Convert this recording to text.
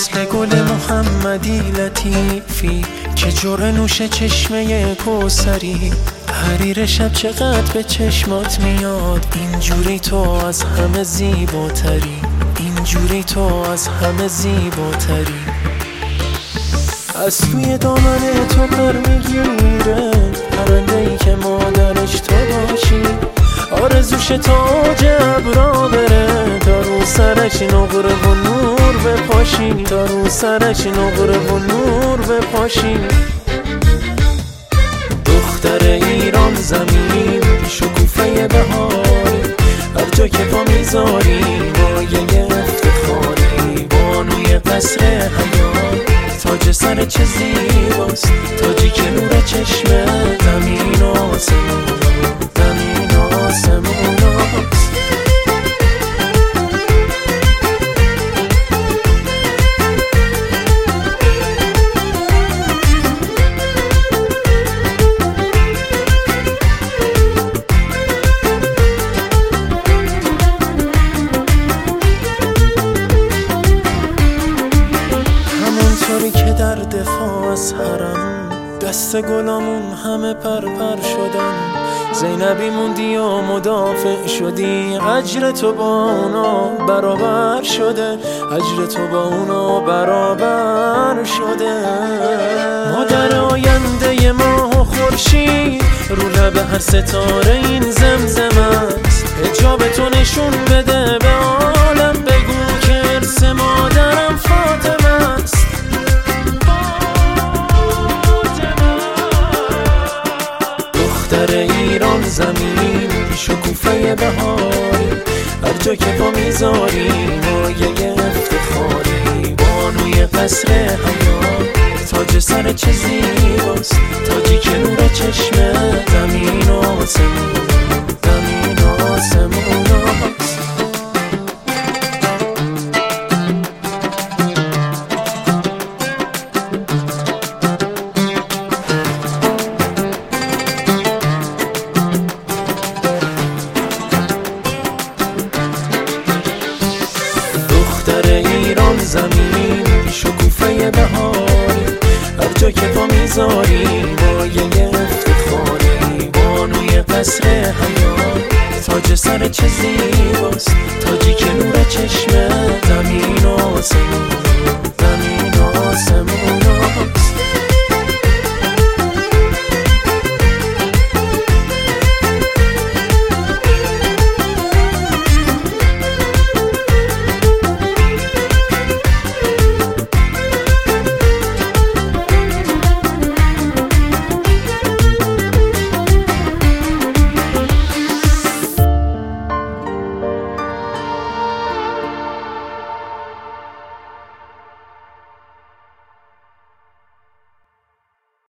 مثل گل محمدی لطیفی که جرعه نوش چشمه کوثری. حریر شب چقدر به چشمات میاد، اینجوری تو از همه زیباتری، اینجوری تو از همه زیباتری. از توی دامن تو پر میگیره پرنده‌ای که مادرش تو باشی. آرزوش تاج ابرا بره تا رو سرش نقره و نور بپاشی، تا رو سرش نقره و نور بپاشی. دختر ایران زمین شکوفه بهاری، هر جا که پا میذاری مایه افتخاری. بانوی قصر حیات تاج سر چه زیباست، تاجی که نور چشمه زمین و آسمون، زمین و آسموناست. همونطوری که در دفاع از حرم دست گلامون همه پرپر شدن، زینبی موندی و مدافع شدی. اجر تو با اونا برابر شده، اجر تو با اونا برابر شده. مادر آینده ماه و خورشید رو لب هر ستاره این زمزم است. حجاب تو نشون بده به عالم، بگو که ارث مادرم فاطمه است. دختر ایران زمین شکوفه بهاری، هر جا که پا میذاری مایه افتخاری. بانوی قصر حیات تاج سر چه زیباست، تاجی که نور چشمه زمین و آسمون، زمین و آسموناست. دختر ایران زمین شکوفه بهاری، هر جا که پا میذاری مایه افتخاری. بانوی قصر حیات تاج سر چه زیباست، تاجی که نور چشمه